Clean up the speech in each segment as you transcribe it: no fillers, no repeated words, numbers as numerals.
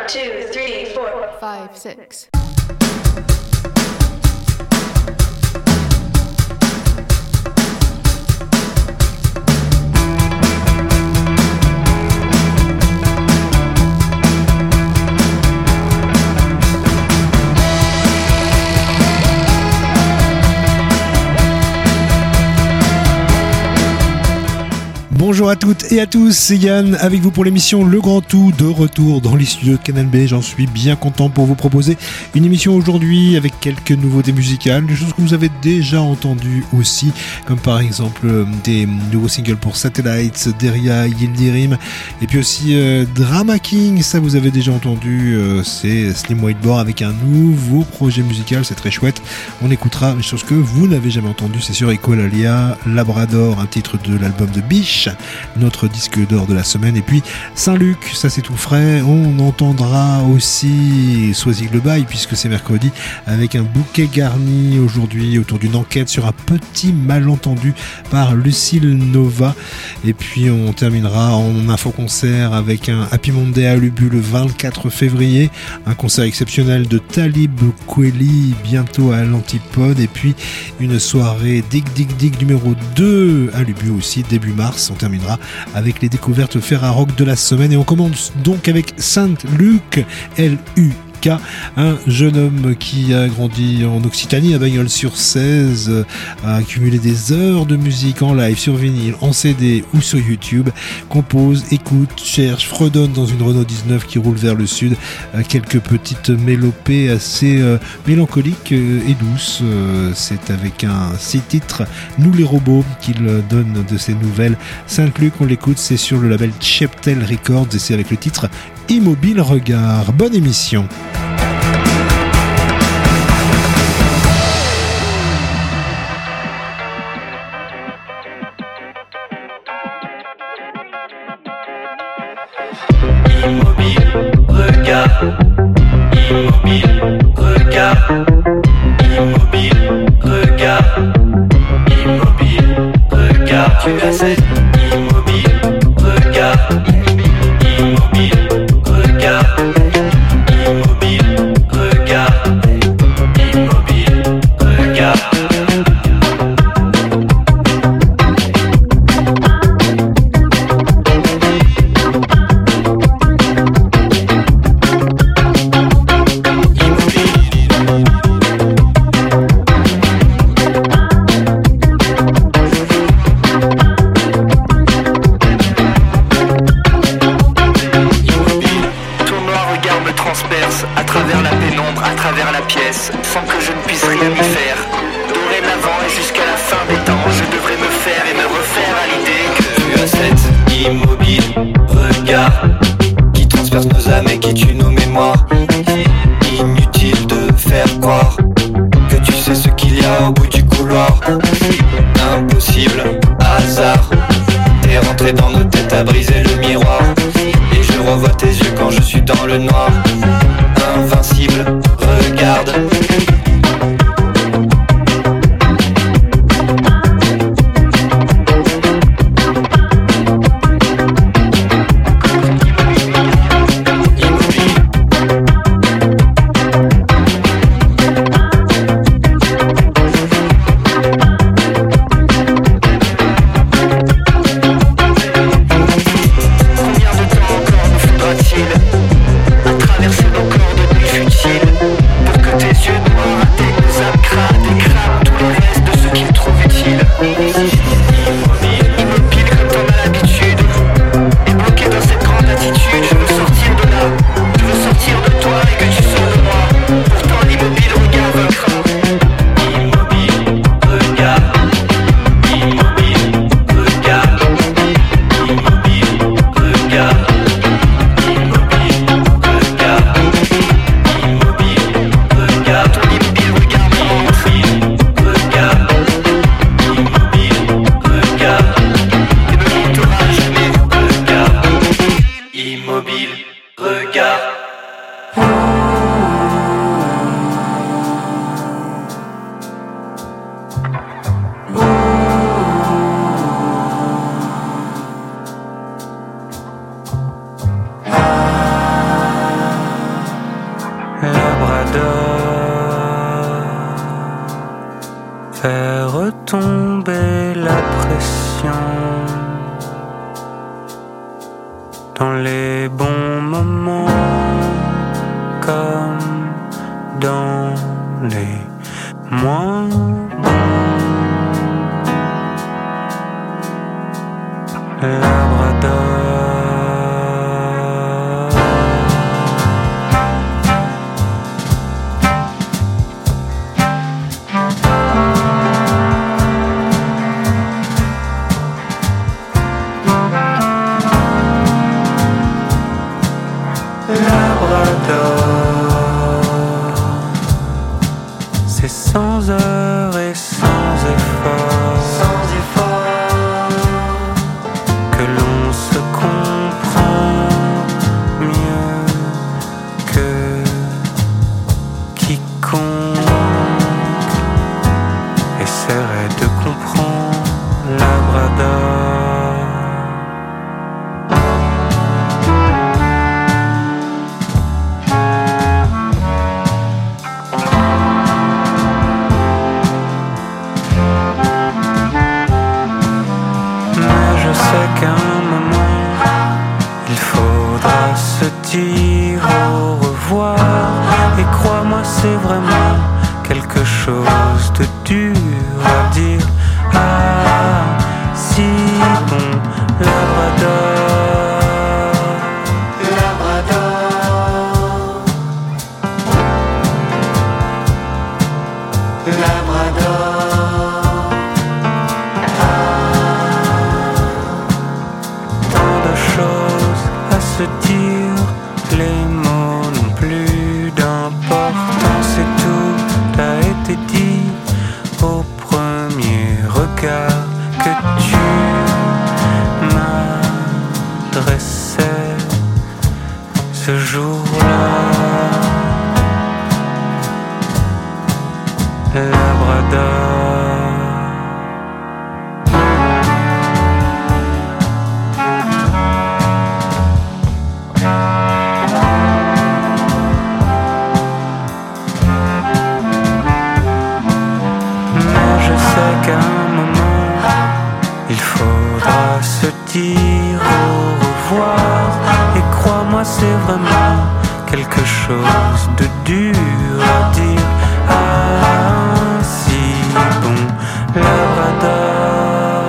2, 3, 4, 5, 6. Bonjour à toutes et à tous, c'est Yann avec vous pour l'émission Le Grand Tout, de retour dans les studios de Canal B. J'en suis bien content pour vous proposer une émission aujourd'hui avec quelques nouveautés musicales, des choses que vous avez déjà entendues aussi, comme par exemple des nouveaux singles pour Satellites, Deria, Yildirim, et puis aussi Drama King, ça vous avez déjà entendu, c'est Slim Whiteboard avec un nouveau projet musical, c'est très chouette. On écoutera des choses que vous n'avez jamais entendues, c'est sur Ecolalia, Labrador, un titre de l'album de Biche, notre disque d'or de la semaine, et puis Saint-Luc, ça c'est tout frais. On entendra aussi Soisig le bail puisque c'est mercredi, avec un bouquet garni aujourd'hui autour d'une enquête sur un petit malentendu par Lucille Nova, et puis on terminera en info-concert avec un Happy Monday à Lubu le 24 février, un concert exceptionnel de Talib Kweli bientôt à l'Antipode, et puis une soirée Dig Dig Dig numéro 2 à Lubu aussi début mars. On terminera avec les découvertes Ferrarock de la semaine, et on commence donc avec Saint-Luc, L-U-K, un jeune homme qui a grandi en Occitanie, à Bagnols-sur-Cèze, a accumulé des heures de musique en live, sur vinyle, en CD ou sur YouTube, compose, écoute, cherche, fredonne dans une Renault 19 qui roule vers le sud, quelques petites mélopées assez mélancoliques et douces. C'est avec un 6 titres, Nous les robots, qu'il donne de ses nouvelles. Saint-Luc, on l'écoute, c'est sur le label Cheptel Records et c'est avec le titre Immobile Regard. Bonne émission. Immobile regard, immobile regard, immobile regard, immobile regard. Tu as cette immobile regard, immobile regard, immobile regard, immobile regard. Sans que je ne puisse rien y faire. Dorénavant et jusqu'à la fin des temps, je devrais me faire et me refaire à l'idée que tu as cet immobile regard qui transperce nos âmes et qui tue nos mémoires. Inutile de faire croire que tu sais ce qu'il y a au bout du couloir. Impossible, hasard, t'es rentré dans nos têtes à briser le miroir. Et je revois tes yeux quand je suis dans le noir. Invincible, regarde. à travers comme dans les moins bons. Labrador. C'est sans heure et sans effort, que l'on se comprend mieux que quiconque essaierait de comprendre Labrador. Dire au revoir, et crois-moi c'est vraiment quelque chose de dur à dire. Ah, si bon, Labrador, Labrador, Labrador. Tant de choses à se dire, les mots n'ont plus d'importance et tout a été dit au premier regard que tu m'adressais ce jour-là. Labrador. Dire au revoir, et crois-moi c'est vraiment quelque chose de dur à dire. Ah, si bon, Labrador.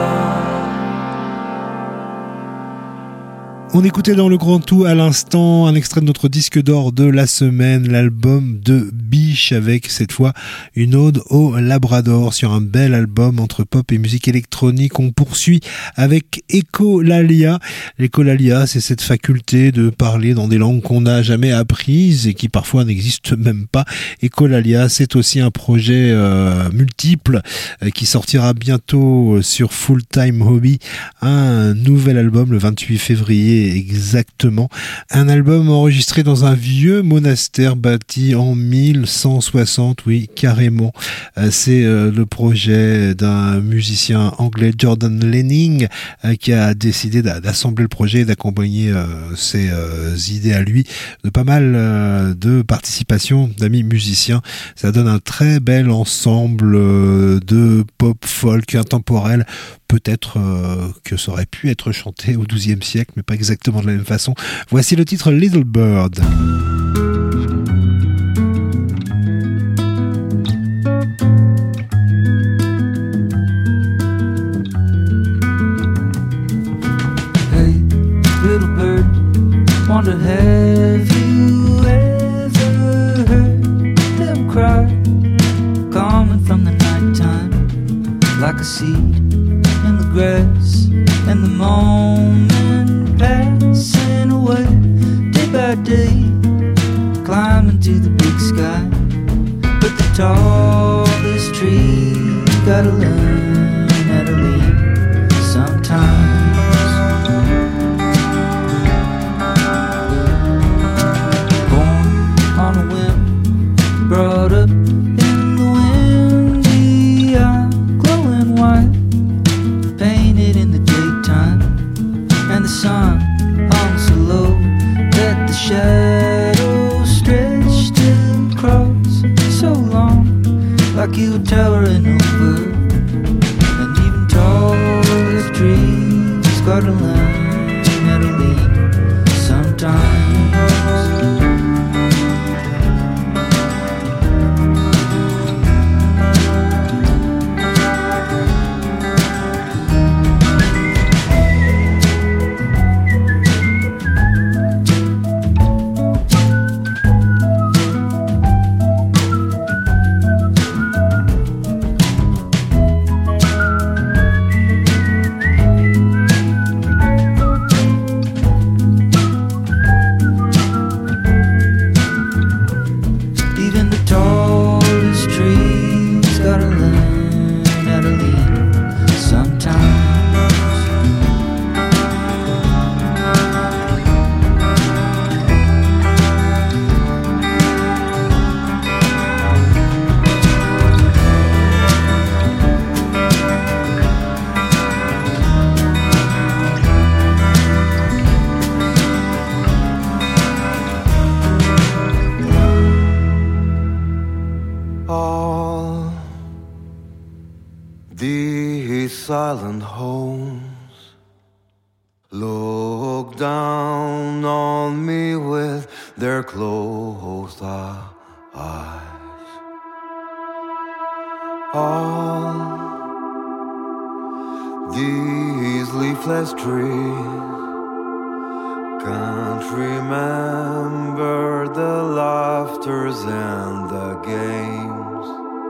On écoutait dans le grand tout à l'instant un extrait de notre disque d'or de la semaine, l'album de Biche, avec cette fois une ode au Labrador sur un bel album entre pop et musique électronique. On poursuit avec Écholalia. L'écholalia, c'est cette faculté de parler dans des langues qu'on n'a jamais apprises et qui parfois n'existent même pas. Écholalia, c'est aussi un projet multiple qui sortira bientôt sur Full Time Hobby, un nouvel album le 28 février exactement. Un album enregistré dans un vieux monastère bâti en 1160, oui, carrément. C'est le projet d'un musicien anglais, Jordan Lenning, qui a décidé d'assembler le projet et d'accompagner ses idées à lui de pas mal de participation d'amis musiciens. Ça donne un très bel ensemble de pop folk intemporel. Peut-être que ça aurait pu être chanté au XIIe siècle, mais pas exactement de la même façon. Voici le titre Little Bird. Hey, little bird, wonder have you ever heard them cry, coming from the nighttime, like a seed in the grass, and the moment passing away, day by day, climbing to the big sky. But the tallest tree gotta learn how to lean sometimes. Born on a whim, brought up in the windy eye, glowing white, painted in the daytime, and the sun hung so low that the shadows stretched across so long, like you were towering over an even taller silent homes look down on me with their closed eyes. All these leafless trees can't remember the laughters and the games.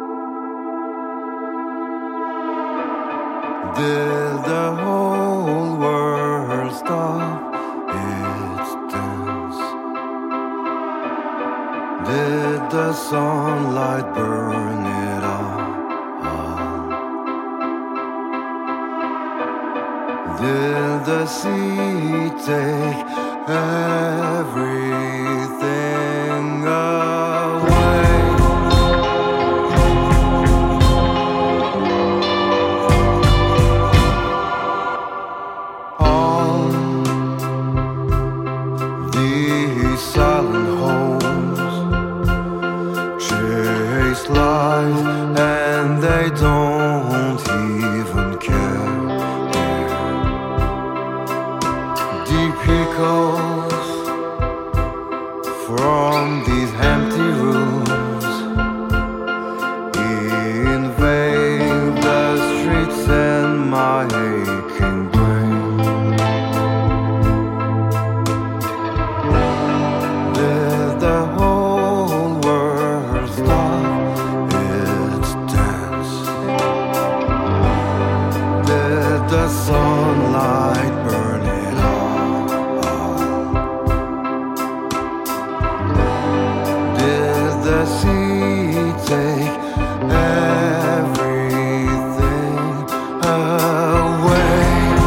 Did the whole world stop its dance? Did the sunlight burn it all? Did the sea take everything away? All these silent homes chase life and they don't even care. Echoes from these empty rooms invade the streets and my aching brain. Did the whole world stop its dance? Did the sunlight burn it? The sea take everything away.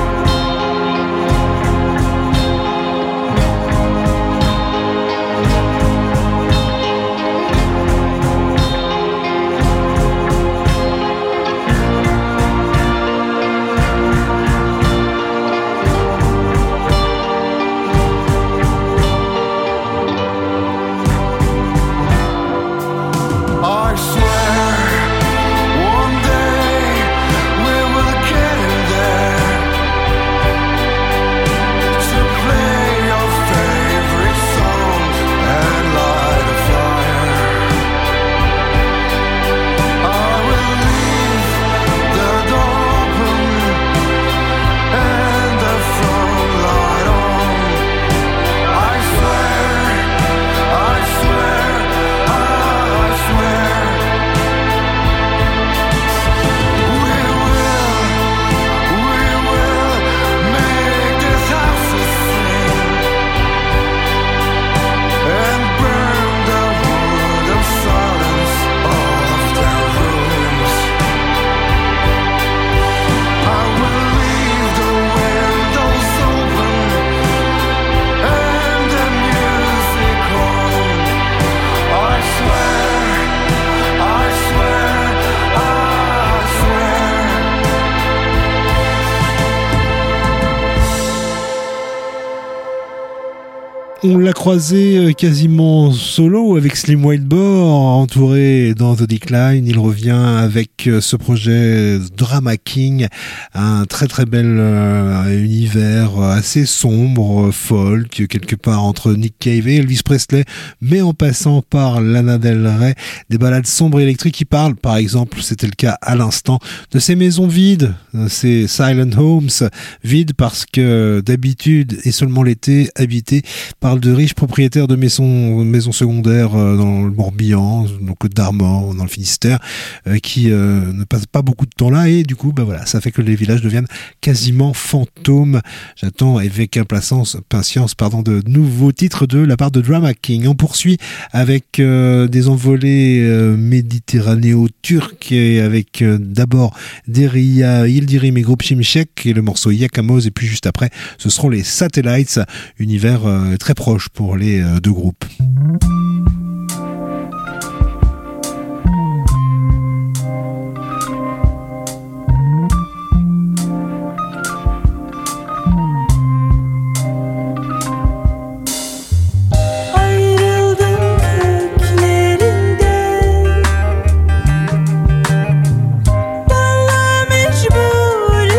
On l'a croisé quasiment solo avec Slim White Boar, entouré dans The Decline. Il revient avec ce projet Drama King, un très très bel univers assez sombre, folk, quelque part entre Nick Cave et Elvis Presley, mais en passant par Lana Del Rey, des ballades sombres et électriques qui parlent, par exemple, c'était le cas à l'instant, de ces maisons vides, ces silent homes, vides parce que d'habitude, et seulement l'été, habitées par de riches propriétaires de maisons secondaires dans le Morbihan, dans le Côte d'Armor, dans le Finistère, qui ne passent pas beaucoup de temps là, et du coup, voilà, ça fait que les villages deviennent quasiment fantômes. J'attends avec impatience, de nouveaux titres de la part de Drama King. On poursuit avec des envolées méditerranéo-turques, et avec d'abord Derya Yildirim et groupe Şimşek et le morceau Yakamoz, et puis juste après, ce seront les Satellites, univers très proche pour les deux groupes. Mecbur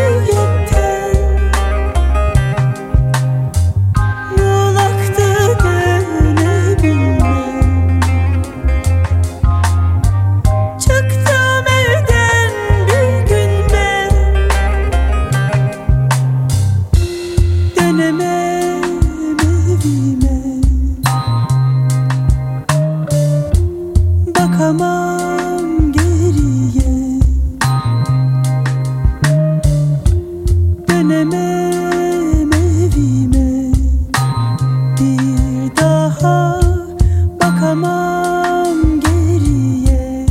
bakamam geriye, dönemem evime, bir daha bakamam geriye.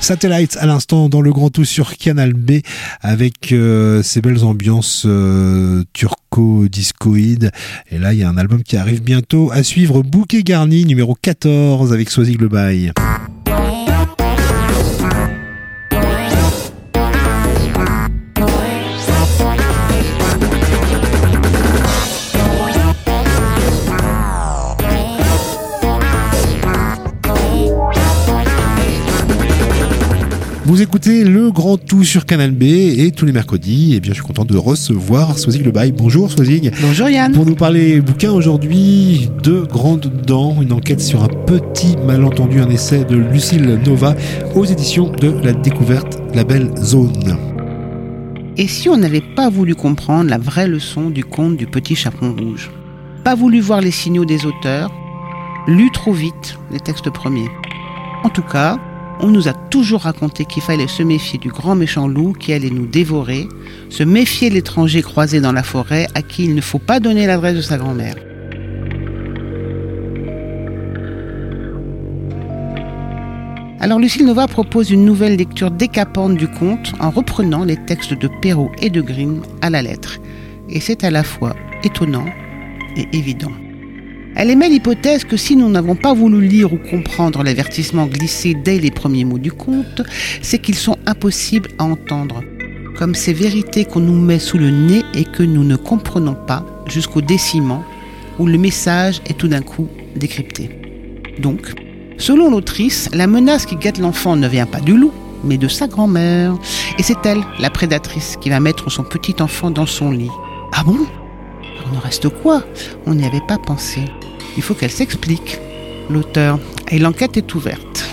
Satellites à l'instant dans le grand tout sur Canal B avec ces belles ambiances turco-discoïdes. Et là, il y a un album qui arrive bientôt à suivre, Bouquet Garni, numéro 14 avec Swazig Le Bail. Vous écoutez le grand tout sur Canal B et tous les mercredis, eh bien, je suis content de recevoir Swazig Le Bail. Bonjour Swazig. Bonjour Yann. Pour nous parler bouquin aujourd'hui, Deux grandes dents, une enquête sur un petit malentendu, un essai de Lucille Nova aux éditions de La Découverte, La Belle Zone. Et si on n'avait pas voulu comprendre la vraie leçon du conte du petit chaperon rouge, pas voulu voir les signaux des auteurs, lu trop vite les textes premiers. En tout cas, on nous a toujours raconté qu'il fallait se méfier du grand méchant loup qui allait nous dévorer, se méfier de l'étranger croisé dans la forêt à qui il ne faut pas donner l'adresse de sa grand-mère. Alors Lucille Nova propose une nouvelle lecture décapante du conte en reprenant les textes de Perrault et de Grimm à la lettre. Et c'est à la fois étonnant et évident. Elle émet l'hypothèse que si nous n'avons pas voulu lire ou comprendre l'avertissement glissé dès les premiers mots du conte, c'est qu'ils sont impossibles à entendre, comme ces vérités qu'on nous met sous le nez et que nous ne comprenons pas jusqu'au déciment, où le message est tout d'un coup décrypté. Donc, selon l'autrice, la menace qui guette l'enfant ne vient pas du loup, mais de sa grand-mère. Et c'est elle, la prédatrice, qui va mettre son petit enfant dans son lit. Ah bon ? Il nous reste quoi ? On n'y avait pas pensé. Il faut qu'elle s'explique, l'auteur. Et l'enquête est ouverte.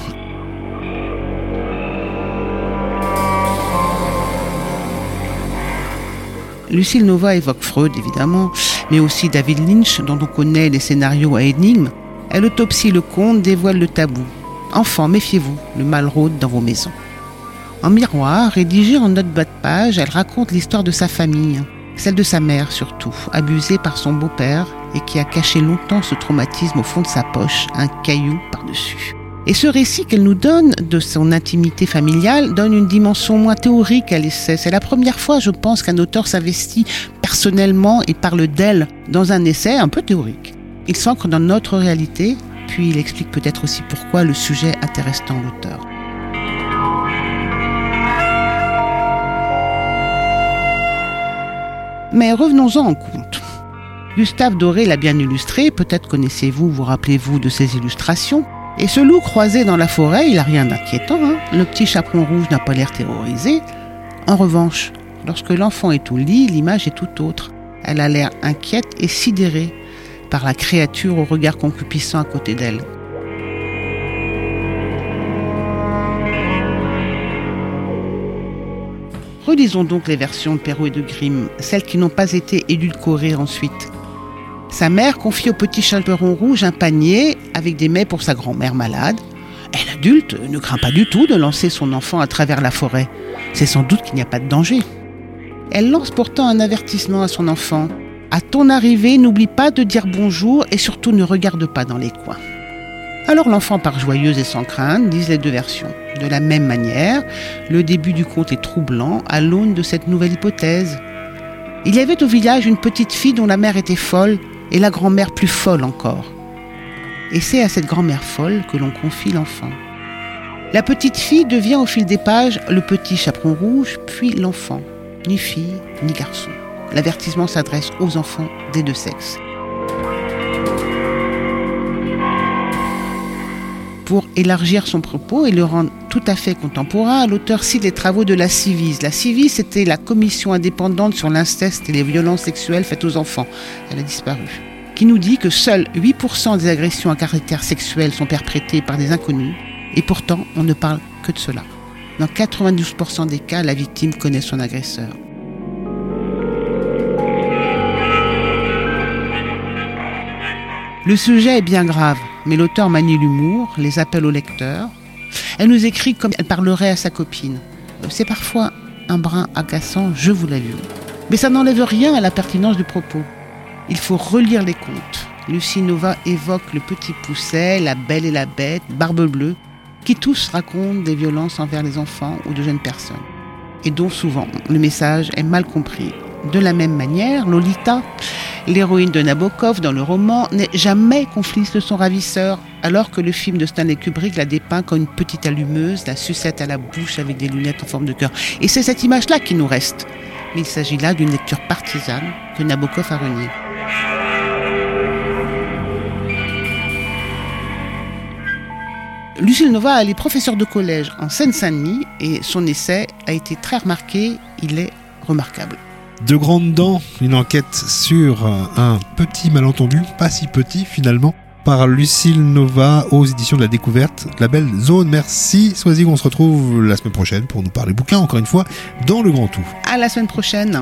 Lucille Nova évoque Freud, évidemment, mais aussi David Lynch, dont on connaît les scénarios à énigmes. Elle autopsie le conte, dévoile le tabou. Enfants, méfiez-vous, le mal rôde dans vos maisons. En miroir, rédigée en note bas de page, elle raconte l'histoire de sa famille. Celle de sa mère surtout, abusée par son beau-père et qui a caché longtemps ce traumatisme au fond de sa poche, un caillou par-dessus. Et ce récit qu'elle nous donne de son intimité familiale donne une dimension moins théorique à l'essai. C'est la première fois, je pense, qu'un auteur s'investit personnellement et parle d'elle dans un essai un peu théorique. Il s'ancre dans notre réalité, puis il explique peut-être aussi pourquoi le sujet intéresse tant l'auteur. Mais revenons-en au conte. Gustave Doré l'a bien illustré, peut-être connaissez-vous, vous rappelez-vous de ses illustrations. Et ce loup croisé dans la forêt, il n'a rien d'inquiétant, hein. Le petit chaperon rouge n'a pas l'air terrorisé. En revanche, lorsque l'enfant est au lit, l'image est tout autre. Elle a l'air inquiète et sidérée par la créature au regard concupiscent à côté d'elle. Relisons donc les versions de Perrault et de Grimm, celles qui n'ont pas été édulcorées ensuite. Sa mère confie au petit chaperon rouge un panier avec des mets pour sa grand-mère malade. Et l'adulte ne craint pas du tout de lancer son enfant à travers la forêt. C'est sans doute qu'il n'y a pas de danger. Elle lance pourtant un avertissement à son enfant. À ton arrivée, n'oublie pas de dire bonjour et surtout ne regarde pas dans les coins. Alors l'enfant part joyeuse et sans crainte, disent les deux versions. De la même manière, le début du conte est troublant à l'aune de cette nouvelle hypothèse. Il y avait au village une petite fille dont la mère était folle et la grand-mère plus folle encore. Et c'est à cette grand-mère folle que l'on confie l'enfant. La petite fille devient au fil des pages le petit chaperon rouge, puis l'enfant, ni fille ni garçon. L'avertissement s'adresse aux enfants des deux sexes. Pour élargir son propos et le rendre tout à fait contemporain, l'auteur cite les travaux de la Civis. La Civis, c'était la commission indépendante sur l'inceste et les violences sexuelles faites aux enfants. Elle a disparu. Qui nous dit que seuls 8% des agressions à caractère sexuel sont perpétrées par des inconnus. Et pourtant, on ne parle que de cela. Dans 92% des cas, la victime connaît son agresseur. Le sujet est bien grave, mais l'auteur manie l'humour, les appels au lecteur. Elle nous écrit comme elle parlerait à sa copine. C'est parfois un brin agaçant, je vous l'avoue. Mais ça n'enlève rien à la pertinence du propos. Il faut relire les contes. Lucille Nova évoque le petit Pousset, la Belle et la Bête, Barbe Bleue. qui tous racontent des violences envers les enfants ou de jeunes personnes, et dont souvent le message est mal compris. De la même manière, Lolita, l'héroïne de Nabokov dans le roman, n'est jamais complice de son ravisseur, alors que le film de Stanley Kubrick la dépeint comme une petite allumeuse, la sucette à la bouche avec des lunettes en forme de cœur. Et c'est cette image-là qui nous reste. Mais il s'agit là d'une lecture partisane que Nabokov a reniée. Lucille Nova, elle est professeure de collège en Seine-Saint-Denis et son essai a été très remarqué, il est remarquable. De Grandes Dents, une enquête sur un petit malentendu, pas si petit finalement, par Lucille Nova aux éditions de la Découverte, la belle zone. Merci Swazig, on se retrouve la semaine prochaine pour nous parler bouquin, encore une fois, dans le Grand Tout. À la semaine prochaine.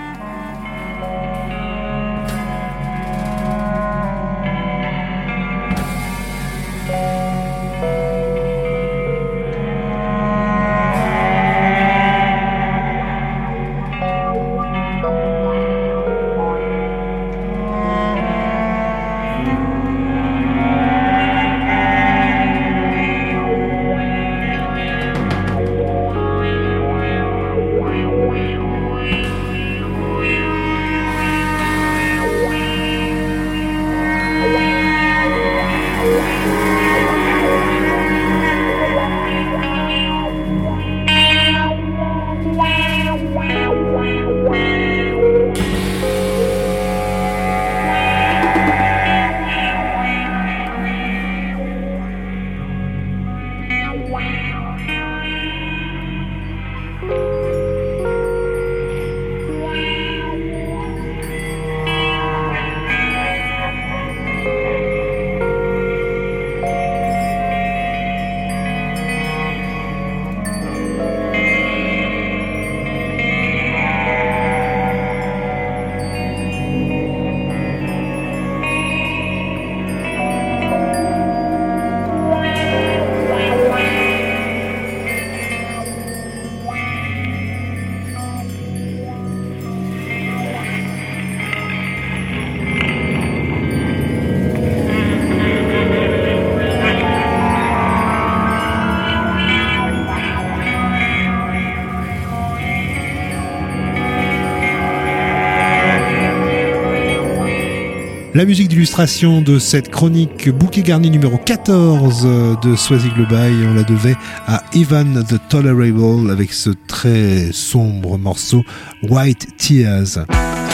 La musique d'illustration de cette chronique bouquet garni numéro 14 de Swazig le Bail, on la devait à Ivan the Tolerable avec ce très sombre morceau White Tears.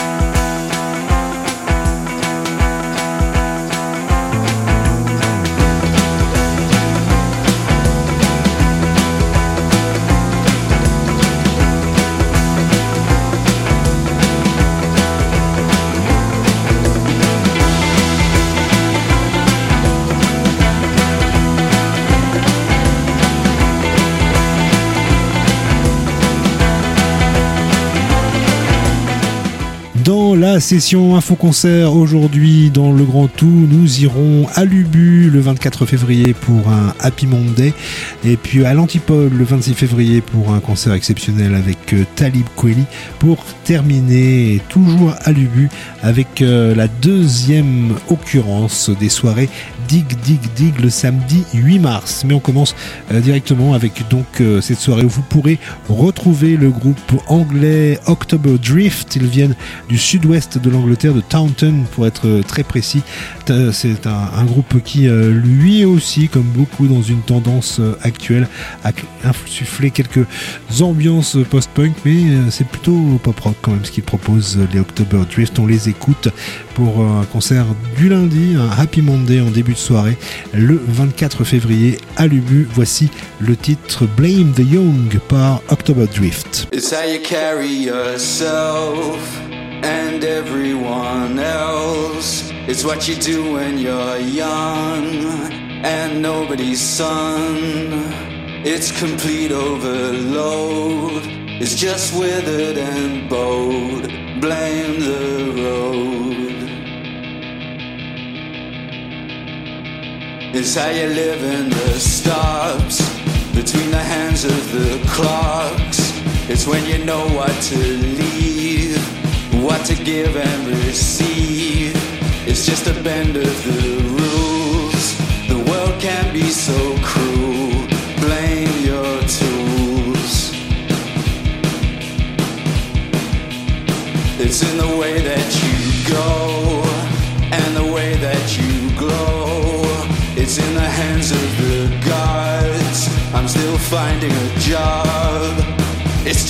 Dans la session info-concert aujourd'hui dans le Grand Tout, nous irons à l'Ubu le 24 février pour un Happy Monday et puis à l'Antipode le 26 février pour un concert exceptionnel avec Talib Kweli pour terminer toujours à l'Ubu avec la deuxième occurrence des soirées Dig Dig Dig le samedi 8 mars. Mais on commence directement avec donc cette soirée où vous pourrez retrouver le groupe anglais October Drift. Ils viennent du sud-ouest de l'Angleterre, de Taunton pour être très précis. C'est un groupe qui lui aussi, comme beaucoup dans une tendance actuelle, a insufflé quelques ambiances post-punk, mais c'est plutôt pop-rock quand même ce qu'ils proposent, les October Drift. On les écoute pour un concert du lundi, un Happy Monday en début de soirée, le 24 février à l'Ubu. Voici le titre Blame the Young par October Drift. It's how you carry yourself and everyone else. It's what you do when you're young and nobody's son. It's complete overload. It's just withered and bold. Blame the road. It's how you live in the stops between the hands of the clocks. It's when you know what to leave, what to give and receive. It's just a bend of the rules. The world can be so cruel.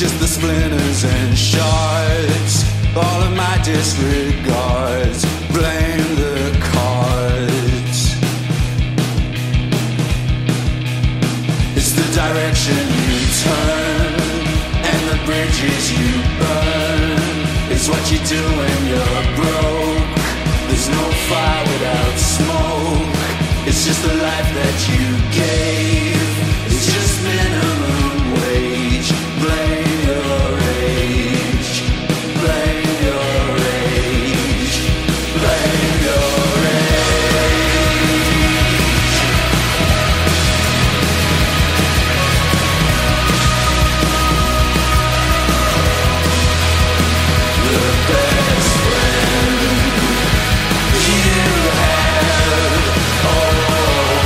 just the splinters and shards. All of my disregards, blame the cards. It's the direction you turn and the bridges you burn. It's what you do when you're broke. There's no fire without smoke. It's just the life that you gave. It's just minimum wage. Blame your age. Blame your age. Blame your age. The best friend you have. Oh,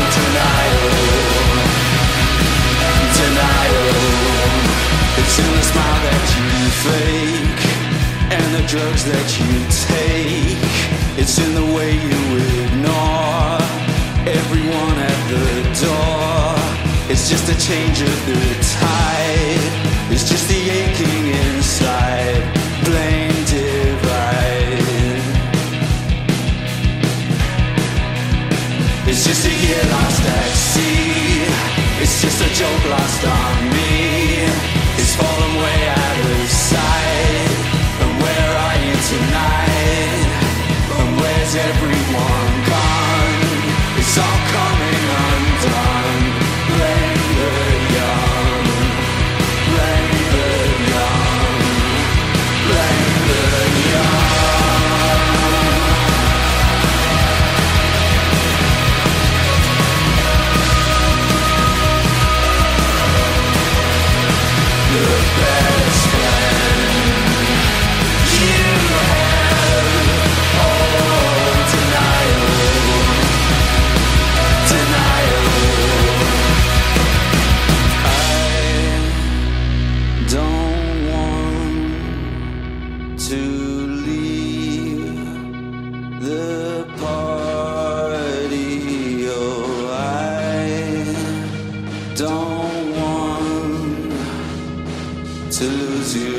denial. It's in the smile that you fake and the drugs that you take. It's in the way you ignore everyone at the door. It's just a change of the tide. It's just the aching inside. Blame divide. It's just a year lost at sea. It's just a joke lost on me. It's fallen way out of sight. And where are you tonight? And where's everyone gone? It's all coming undone. Blame the young. Blame the young. Blame the young. The best friend you have. Oh, denial. I don't want to leave the party. Oh, I don't want to lose you,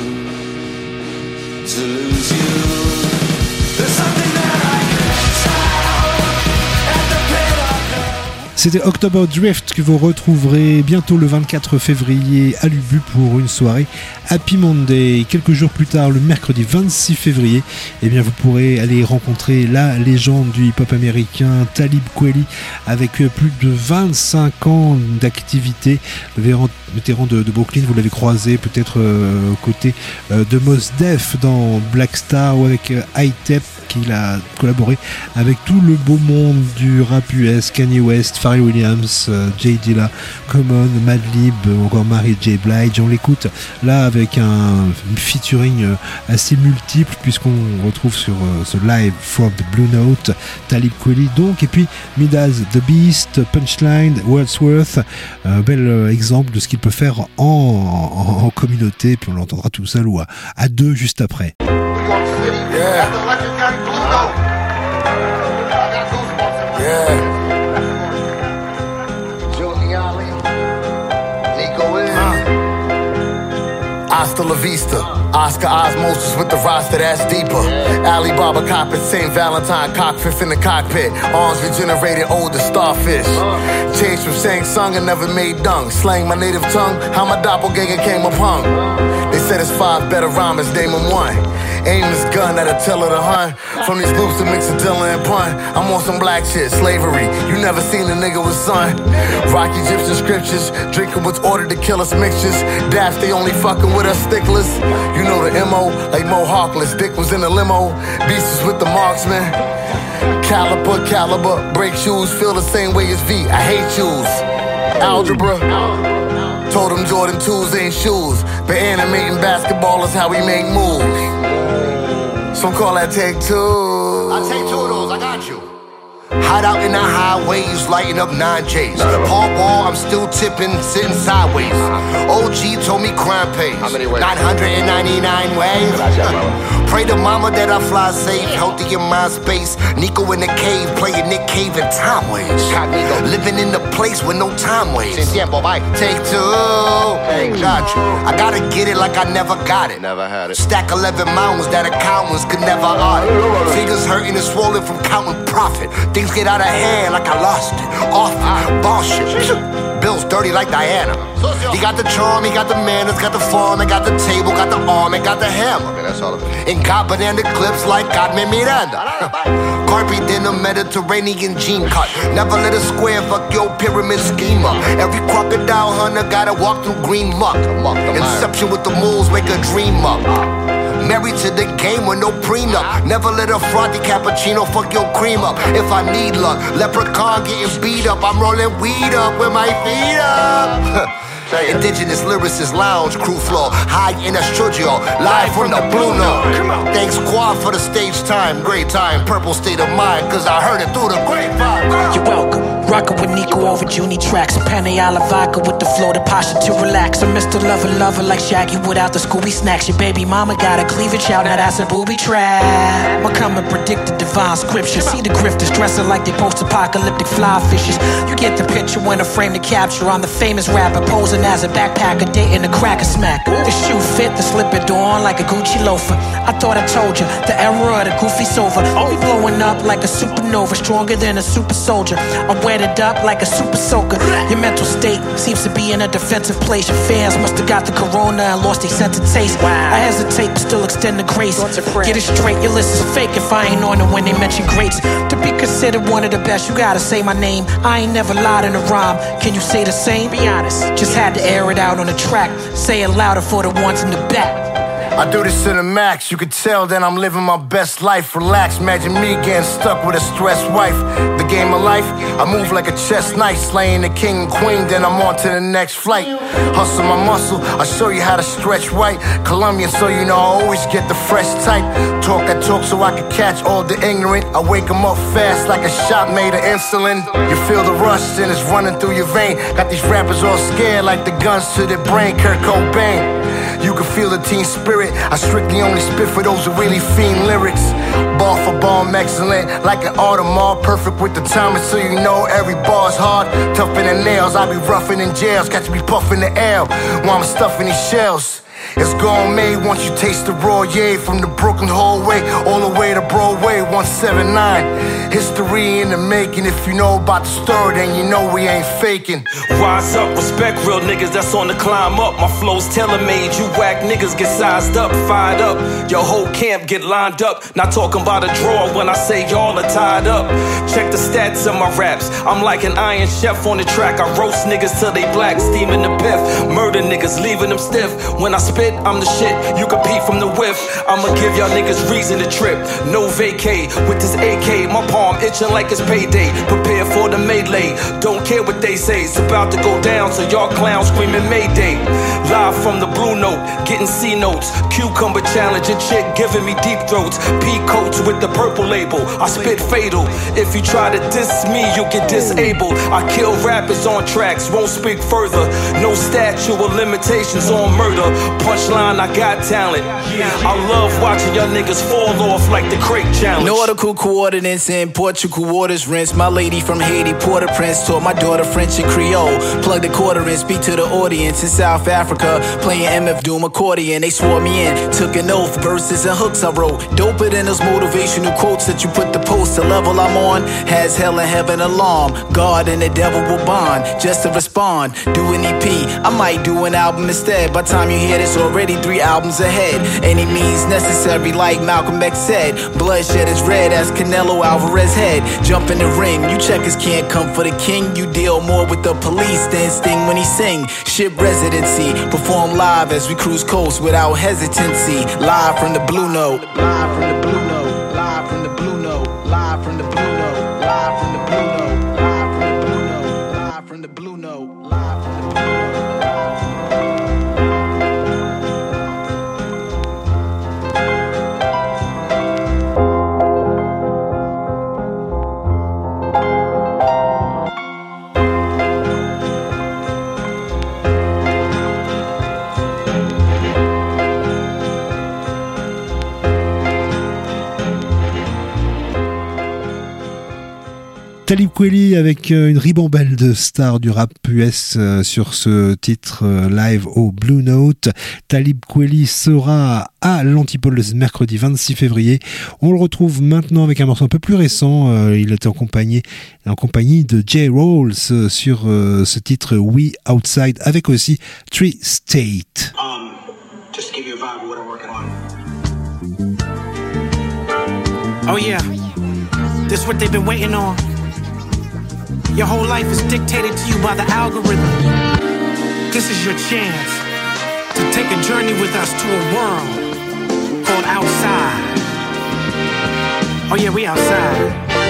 to lose you. There's something that I can tell at the pit of hell. C'était October Drift que vous retrouverez bientôt le 24 février à l'Ubu pour une soirée Happy Monday. Quelques jours plus tard, le mercredi 26 février, eh bien vous pourrez aller rencontrer la légende du hip-hop américain Talib Kweli avec plus de 25 ans d'activité. Le vétéran de Brooklyn, vous l'avez croisé peut-être aux côtés de Mos Def dans Black Star ou avec High-Tep, qu'il a collaboré avec tout le beau monde du rap US, Kanye West, Pharrell Williams, Jay Dilla, Common, Madlib ou encore Mary J. Blige. On l'écoute là avec un featuring assez multiple puisqu'on retrouve sur ce live from the Blue Note Talib Kweli donc, et puis Midaz, The Beast, Punchline, Wordsworth, bel exemple de ce qu'il peut faire en communauté, puis on l'entendra tout seul ou à deux juste après. Hasta la vista, Oscar osmosis with the roster that's deeper. Alibaba cop at St. Valentine, cockpit in the cockpit. Arms regenerated older starfish. Changed from saying sung and never made dung. Slang my native tongue, how my doppelganger came upon. They said it's 5 better rhymers, name them one. Aim this gun at a teller to hunt. From these loops to mix a dealer and pun. I'm on some black shit, slavery. You never seen a nigga with son. Rock Egyptian scriptures, drinking what's ordered to kill us mixtures. Dash, they only fucking with us sticklers. You know the MO, like Mo Hawkless. Dick was in the limo, beasts with the marksman. Caliber, break shoes, feel the same way as V. I hate shoes. Algebra. Told him Jordan 2s ain't shoes, but animating basketball is how we make moves. Some call that take two. I take two of those, I got you. Hide out in the highways, lighting up 9Js. Paul Wall, I'm still tipping, sitting sideways. OG told me crime pays. 999 ways. Pray to mama that I fly safe, healthy in my space. Nico in the cave, playing Nick Cave and Time Waits. Living in the place with no time waits. Take two. Got you. I gotta get it like I never got it. Never had it. Stack 11 mountains that accountants could never audit. Figures hurting and swollen from counting profit. Things get out of hand like I lost it. Often, boss shit. Bill's dirty like Diana. He got the charm, he got the manners, got the farm, and got the table, got the arm, and got the hammer. Okay, that's all of it. And got banana clips like Carmen Miranda. Carpe dinner, Mediterranean gene cut. Never let a square fuck your pyramid scheme up. Every crocodile hunter gotta walk through green muck. Inception with the moles, wake a dream up. Married to the game with no prenup. Never let a frothy cappuccino fuck your cream up. If I need luck, leprechaun getting beat up. I'm rolling weed up with my feet up. Indigenous lyricist lounge, crew floor, high in a studio, live from the Blue Note. Thanks Quad for the stage time, great time, purple state of mind, cause I heard it through the grapevine. You're welcome. Rockin' with Nico over Junie tracks. Panayala vodka with the flow, the posture to relax. I'm Mr. Lover like Shaggy without the Scooby snacks. Your baby mama got a cleavage out, now that's a booby trap. My comment predicted divine scripture. See the grifters dressing like they post-apocalyptic fly fishes. You get the picture when I frame the capture. I'm the famous rapper posing as a backpacker, dating a cracker smack. The shoe fit, the slip it on like a Gucci loafer. I thought I told you, the era of the goofy's over. We blowing up like a supernova, stronger than a super soldier. I'm wetted up like a super soaker. Your mental state seems to be in a defensive place. Your fans must have got the corona and lost their sense of taste. I hesitate but still extend the grace. Get it straight, your list is fake if I ain't on it when they mention greats. To be considered one of the best, you gotta say my name. I ain't never lied in a rhyme. Can you say the same? Be honest. Just had to air it out on the track. Say it louder for the ones in the back. I do this to the max, you can tell that I'm living my best life. Relax, imagine me getting stuck with a stressed wife. The game of life, I move like a chess knight, slaying the king and queen, then I'm on to the next flight. Hustle my muscle, I show you how to stretch right. Colombian, so you know I always get the fresh type. Talk that talk so I can catch all the ignorant. I wake them up fast like a shot made of insulin. You feel the rush and it's running through your vein. Got these rappers all scared like the guns to their brain. Kurt Cobain. You can feel the team spirit. I strictly only spit for those who really fiend lyrics. Ball for ball, excellent, like an Audemars. Perfect with the timing, so you know every bar's hard. Tough in the nails, I be roughing in jails. Catch me puffing the air while I'm stuffing these shells. It's gourmet once you taste the raw yay. From the Brooklyn hallway all the way to Broadway 179. History in the making. If you know about the story, then you know we ain't faking. Rise up, respect real niggas that's on the climb up. My flow's tailor-made, you whack niggas get sized up, fired up. Your whole camp get lined up. Not talking about a draw when I say y'all are tied up. Check the stats of my raps. I'm like an iron chef on the track. I roast niggas till they black, steaming the piff. Murder niggas, leaving them stiff. When I spit, I'm the shit, you compete from the whiff. I'ma give y'all niggas reason to trip. No vacay with this AK. My palm itching like it's payday. Prepare for the melee. Don't care what they say. It's about to go down, so y'all clowns screaming Mayday. Live from the Blue Note, getting C notes. Cucumber challenge, a chick giving me deep throats. P coats with the purple label. I spit fatal. If you try to diss me, you get disabled. I kill rappers on tracks, won't speak further. No statute of limitations on murder. Punchline, I got talent. I love watching y'all niggas fall off like the crate challenge. Nautical coordinates in Portugal waters rinse. My lady from Haiti, Port-au-Prince, taught my daughter French and Creole. Plug the quarter in, speak to the audience in South Africa. Playing MF Doom accordion, they swore me in. Took an oath, verses and hooks I wrote. Doper than those motivational quotes that you put the post. The level I'm on has hell and heaven alarm. God and the devil will bond just to respond. Do an EP, I might do an album instead. By the time you hear this, already 3 albums ahead. Any means necessary, like Malcolm X said. Bloodshed is red as Canelo Alvarez head. Jump in the ring, you checkers can't come for the king. You deal more with the police than Sting when he sing. Ship residency, perform live as we cruise coast without hesitancy. Live from the Blue Note. Live from the Blue Note. Live from the Blue Note. Live from the Blue Note. Live from the Blue Note. Live from the Blue Note. Live from the Blue Note. Live from the Blue Note. Talib Kweli avec une ribambelle de stars du rap US sur ce titre live au Blue Note. Talib Kweli sera à l'Antipode le mercredi 26 février. On le retrouve maintenant avec un morceau un peu plus récent. Il était en compagnie de J. Rawls sur ce titre We Outside avec aussi Tree State. Just to give you a vibe of what I'm working on. Oh yeah, this is what they've been waiting on. Your whole life is dictated to you by the algorithm. This is your chance to take a journey with us to a world called outside. Oh yeah, we outside.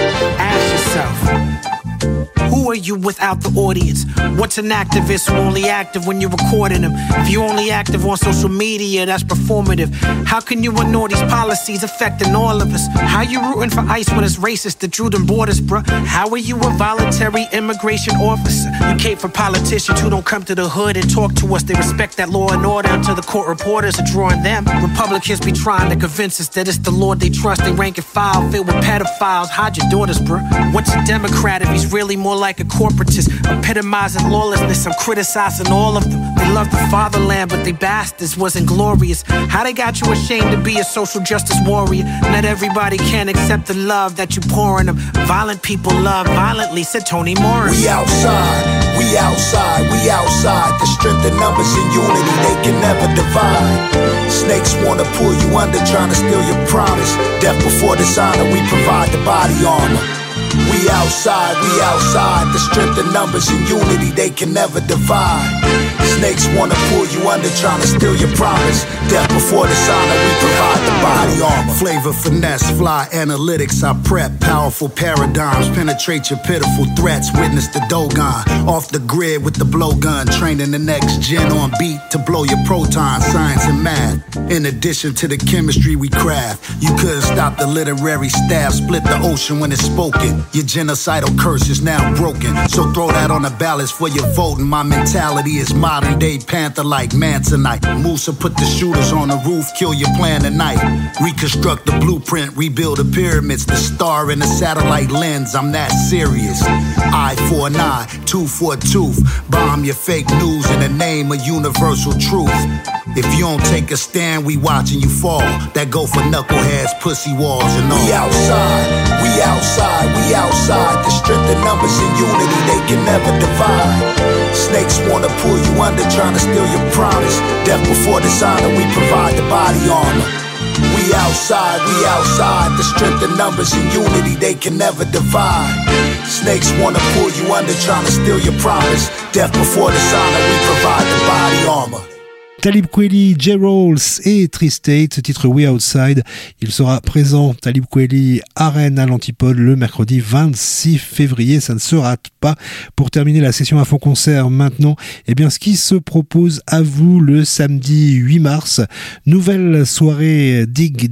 Ask yourself, who are you without the audience? What's an activist who only active when you're recording them? If you're only active on social media, that's performative. How can you ignore these policies affecting all of us? How you rooting for ICE when it's racist that drew them borders, bruh? How are you a voluntary immigration officer? You cape for politicians who don't come to the hood and talk to us. They respect that law and order until the court reporters are drawing them. Republicans be trying to convince us that it's the Lord they trust. They rank and file filled with pedophiles. Hide your daughters, bruh. What's a Democrat if he's really more like a corporatist, epitomizing lawlessness? I'm criticizing all of them. They love the fatherland, but they bastards wasn't glorious. How they got you ashamed to be a social justice warrior? Not everybody can accept the love that you pour in them. Violent people love violently, said Toni Morrison. We outside, we outside, we outside. The strength in numbers and unity, they can never divide. Snakes wanna pull you under, trying to steal your promise. Death before dishonor, we provide the body armor. We outside, the strength in numbers and unity, they can never divide. Snakes wanna pull you under, trying to steal your promise. Death before dishonor, we provide the body armor. Flavor, finesse, fly analytics, I prep. Powerful paradigms, penetrate your pitiful threats. Witness the Dogon, off the grid with the blowgun. Training the next gen on beat to blow your protons. Science and math, in addition to the chemistry we craft. You couldn't stop the literary staff, split the ocean when it's spoken. Your genocidal curse is now broken, so throw that on the ballots for your voting. My mentality is modern day Panther like Mansonite. Musa put the shooters on the roof, kill your plan tonight. Reconstruct the blueprint, rebuild the pyramids, the star in the satellite lens. I'm that serious. Eye for an eye, tooth for a tooth. Bomb your fake news in the name of universal truth. If you don't take a stand, we watching you fall. That go for knuckleheads, pussy walls, and all. We outside, we outside, we outside. The strength in numbers and unity, they can never divide. Snakes wanna pull you under, trying to steal your promise. Death before dishonor, we provide the body armor. We outside, the strength in numbers and unity, they can never divide. Snakes wanna pull you under, trying to steal your promise. Death before dishonor, we provide the body armor. Talib Kweli, J. Rawls et Tree State, ce titre We Outside. Il sera présent, Talib Kweli, à Rennes, à l'Antipode, le mercredi 26 février. Ça ne se rate pas. Pour terminer la session à fond concert maintenant, eh bien, ce qui se propose à vous le samedi 8 mars. Nouvelle soirée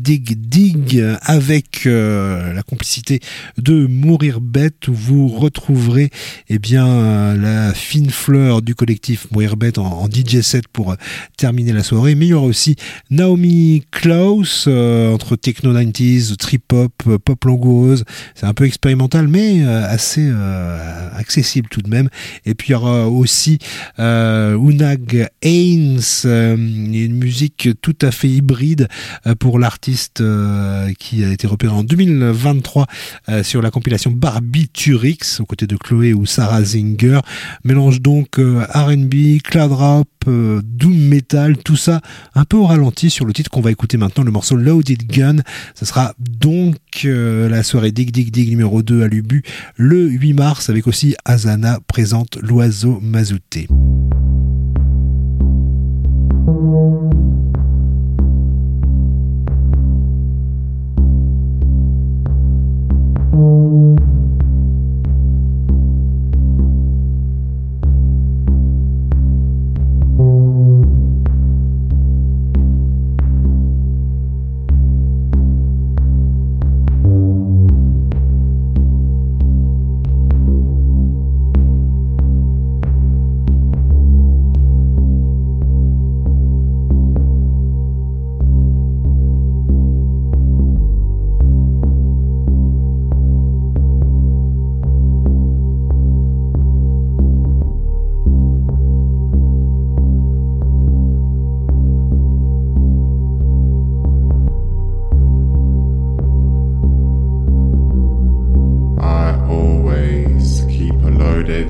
Dig avec la complicité de Mourir Bête, où vous retrouverez, eh bien, la fine fleur du collectif Mourir Bête en DJ set pour terminer la soirée, mais il y aura aussi Naomi Klaus entre techno 90s, trip hop, pop langoureuse. C'est un peu expérimental, mais assez accessible tout de même. Et puis il y aura aussi Unag Haynes, une musique tout à fait hybride pour l'artiste qui a été repéré en 2023 sur la compilation Barbiturix aux côtés de Chloé ou Sarah Zinger. Mélange donc R&B, cloud rap, doom metal, tout ça un peu au ralenti sur le titre qu'on va écouter maintenant, le morceau Loaded Gun. Ça sera donc la soirée Dig numéro 2 à l'Ubu le 8 mars avec aussi Azana présente l'oiseau mazouté.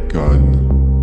gone.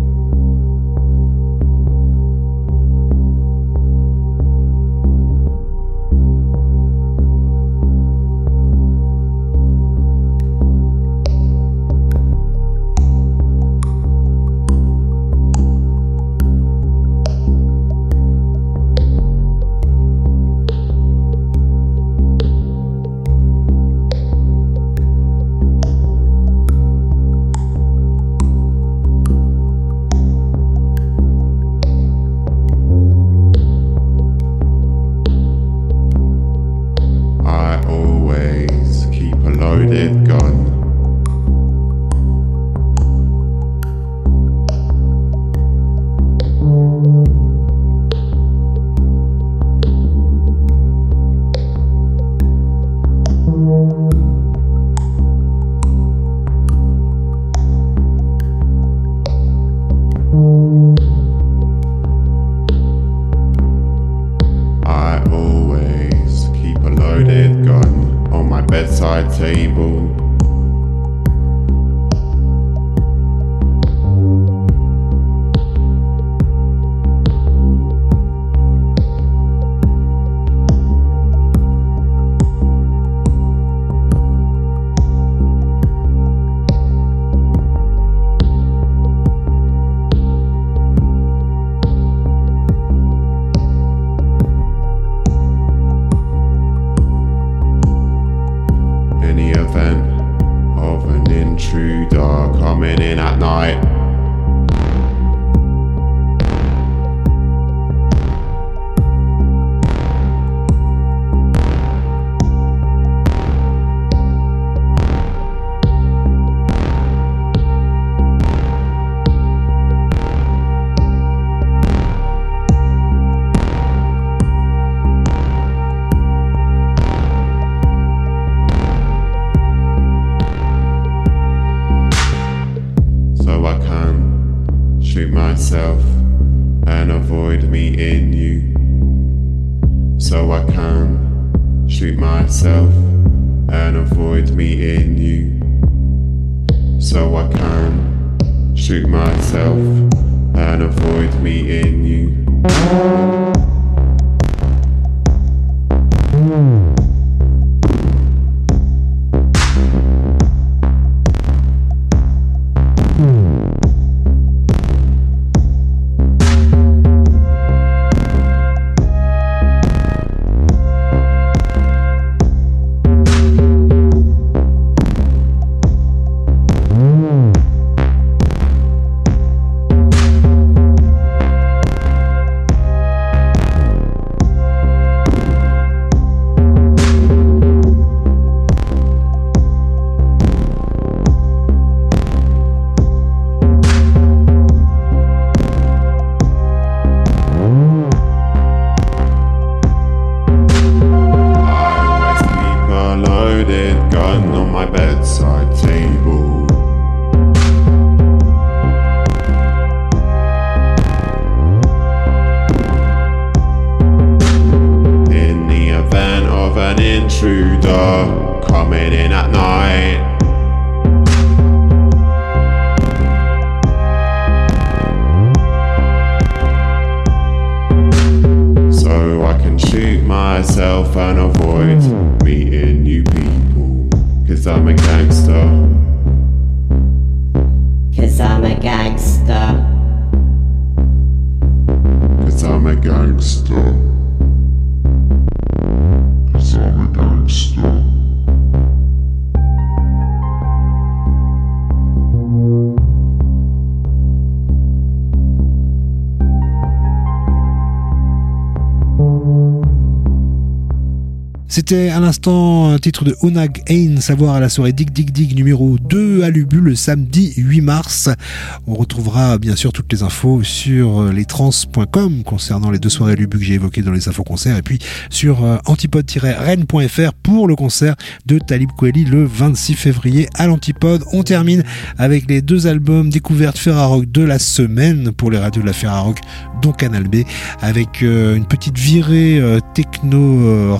C'était à l'instant un titre de Onag Ain, savoir à la soirée Dig Dig Dig numéro 2 à Lubu le samedi 8 mars. On retrouvera bien sûr toutes les infos sur lestrans.com concernant les deux soirées Lubu que j'ai évoquées dans les infos concerts et puis sur antipode-rennes.fr pour le concert de Talib Kweli le 26 février à l'Antipode. On termine avec les deux albums découvertes Ferrarock de la semaine pour les radios de la Ferrarock, dont Canal B, avec une petite virée techno rap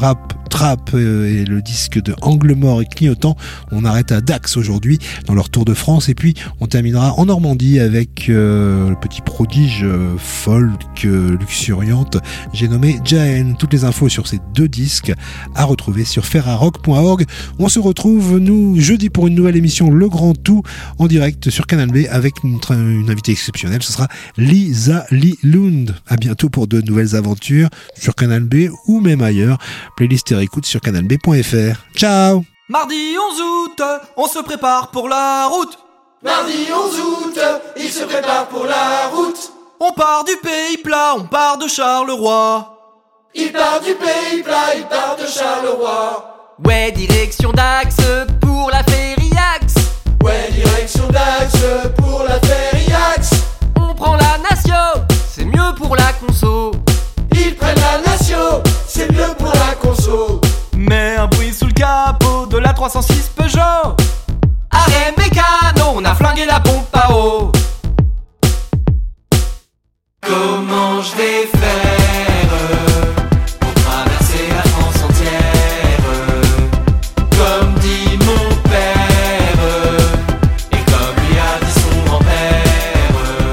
Trap et le disque de Angle Mort et Clignotant. On arrête à Dax aujourd'hui dans leur tour de France et puis on terminera en Normandie avec le petit prodige folk luxuriante, j'ai nommé Jaen. Toutes les infos sur ces deux disques à retrouver sur ferrarock.org. On se retrouve nous jeudi pour une nouvelle émission Le Grand Tout en direct sur Canal B avec une invitée exceptionnelle, ce sera Lisa Lee Lund. À bientôt pour de nouvelles aventures sur Canal B ou même ailleurs. Playlist et réécoute sur canalb.fr. Ciao. Mardi 11 août, on se prépare pour la route. Mardi 11 août, il se prépare pour la route. On part du Pays Plat, on part de Charleroi. Il part du Pays Plat, il part de Charleroi. Ouais, direction Dax pour la Fériax. Ouais, direction Dax pour la Fériax. On prend la Nation, c'est mieux pour la conso. Ils prennent la Nation, c'est mieux pour la conso. Mets un bruit sous le capot de la 306 Peugeot. Arrêt mécano, on a flingué la pompe à eau. Comment je vais faire pour traverser la France entière? Comme dit mon père et comme lui a dit son grand-père,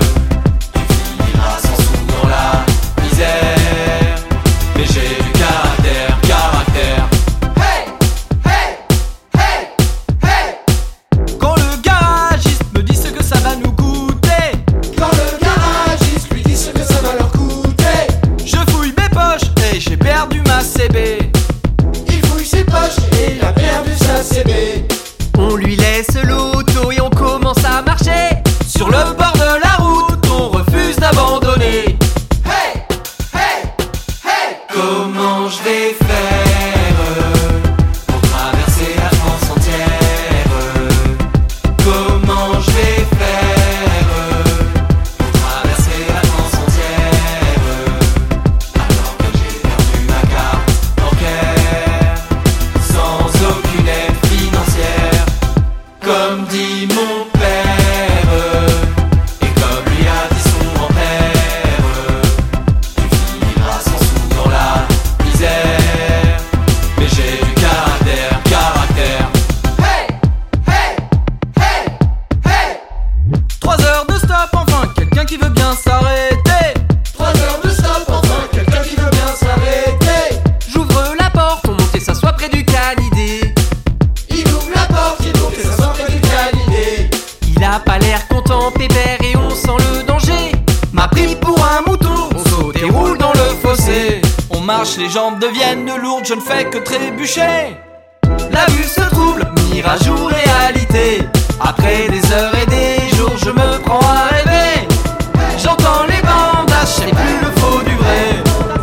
tu finiras sans sous dans la misère. Mais j'ai du caractère, caractère. Hey, hey, hey, hey. Quand le garagiste me dit ce que ça va nous coûter, quand le garagiste lui dit ce que ça va leur coûter, je fouille mes poches et j'ai perdu ma CB. Il fouille ses poches et il a perdu sa CB. On lui laisse l'auto et on commence à marcher. Sur le bord de la route, on refuse d'abandonner. Hey, hey, hey. Comment je vais faire pour traverser la France entière? Comment je vais faire pour traverser la France entière? Alors que j'ai perdu ma carte bancaire, sans aucune aide financière. Comme dit mon père et comme lui a dit son grand-père, tu finiras sans sous dans la misère. Mais j'ai du caractère, caractère. Hey, hey, hey, hey. 3 heures de stop, enfin quelqu'un qui veut bien s'arrêter. 3 heures de stop, enfin quelqu'un qui veut bien s'arrêter. J'ouvre la porte, on monte et s'assoit près du canidé. Il ouvre la porte, il ouvre et ça sent près du canidé. Il a pas l'air content, pépère, et on sent le danger. M'a pris pour un mouton, on saute et roule dans le fossé. On marche, les jambes deviennent lourdes, je ne fais que trébucher. La vue se trouble, mirage ou réalité. Après des heures et des jours, je me prends à rêver. J'entends les bandages, c'est plus le faux du vrai.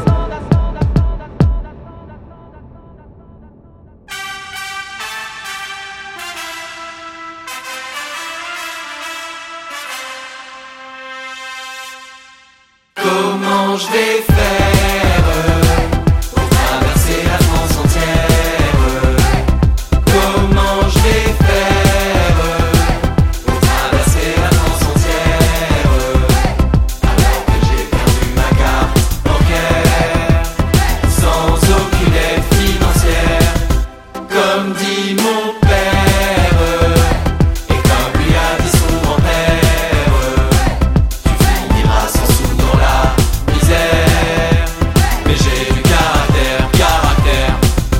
Comment je vais faire pour traverser la France entière? Comment je vais faire pour traverser la France entière? Alors que j'ai perdu ma carte bancaire, sans aucune aide financière. Comme dit mon père et comme lui a dit son grand-père, tu finiras sans sous dans la misère. Mais j'ai du caractère, caractère.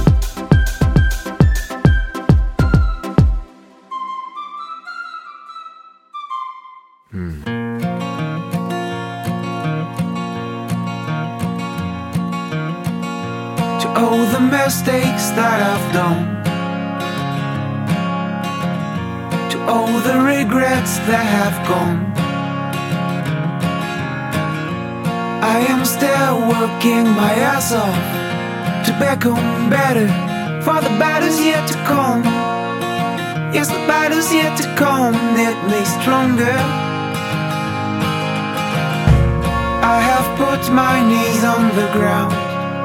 To all the mistakes that I've done, to all the regrets that have gone, I am still working my ass off to become better for the battles yet to come. Yes, the battles yet to come need me stronger. I have put my knees on the ground.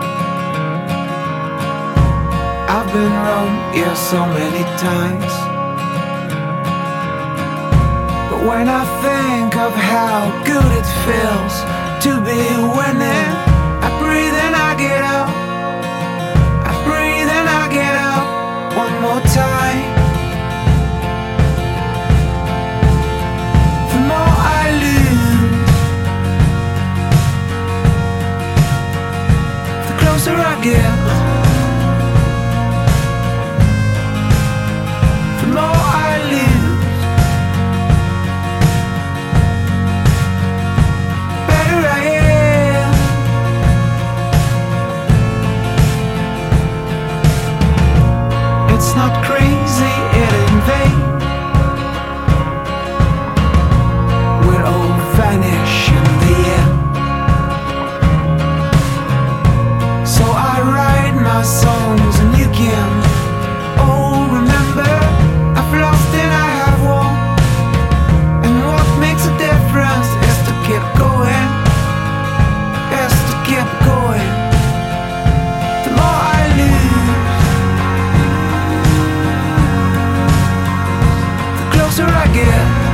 I've been wrong, yeah, so many times. But when I think of how good it feels to be winning, I breathe and I get out. I breathe more time, the more I lose. The closer I get, the more I lose. Better I am. It's not crazy, it ain't vain. We'll all vanish in the end. So I write my songs and you can all remember I've lost and I have won. And what makes a difference is to keep going, is to keep going. The more I lose, the closer I get.